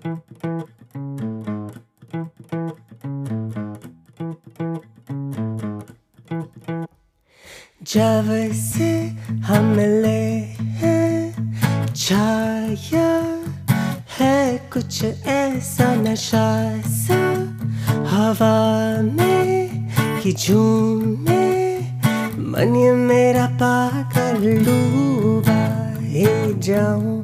जब से हम मिले हैं छाया है कुछ ऐसा नशा सा हवा में कि झूमे मन ये मेरा पागल डूबा ही जाऊं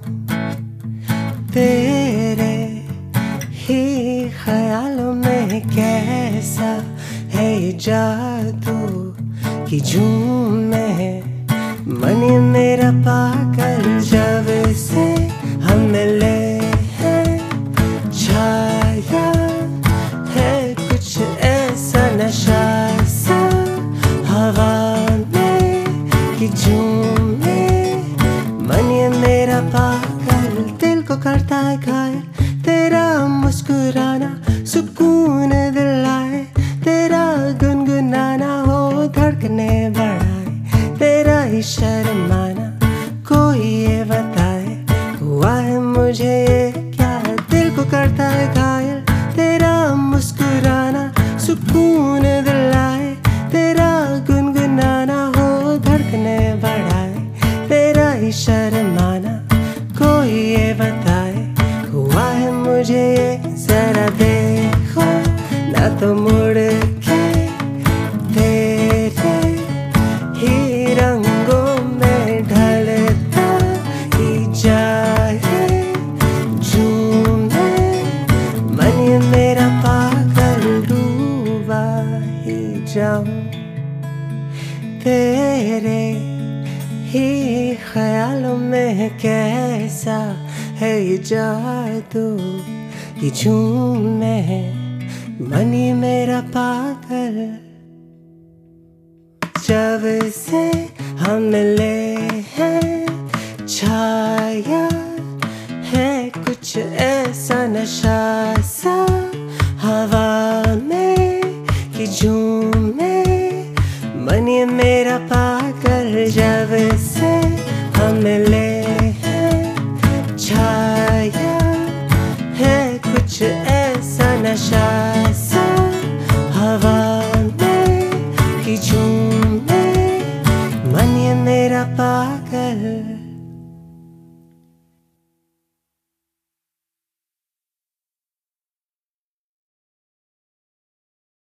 तेरे ही ख्यालों में कैसा है ये जादू कि झूमे मन ये मेरा पागल जब से हम मिले हैं छाया है कुछ ऐसा नशा सा हवा में कि झूमे मन ये मेरा पागल दिल को करता है घायल तेरा मुस्कुराना सुकून दिलाए तेरा गुनगुनाना हो धड़कने बढ़ाए तेरा ही शर्माना कोई ये बताए हुआ है मुझे ये क्या दिल को करता है घायल तेरा मुस्कुराना सुकून दिलाए तेरा गुनगुनाना हो धड़कने बढ़ाए तेरा ही शर्माना कोई ये बताए हुआ है मुझे ये जरा देखो ना तो मुड़ के तेरे ही रंगों में ढलता ही जाए झूमे मन ये मेरा पागल डूबा ही जाऊं तेरे ही ख्यालों में कैसा है ये जादू कि झूमे मन ये मेरा पागल जब से हम मिले हैं छाया है कुछ ऐसा नशा सा हवा में कि झूमे मन ये मेरा पागल जब से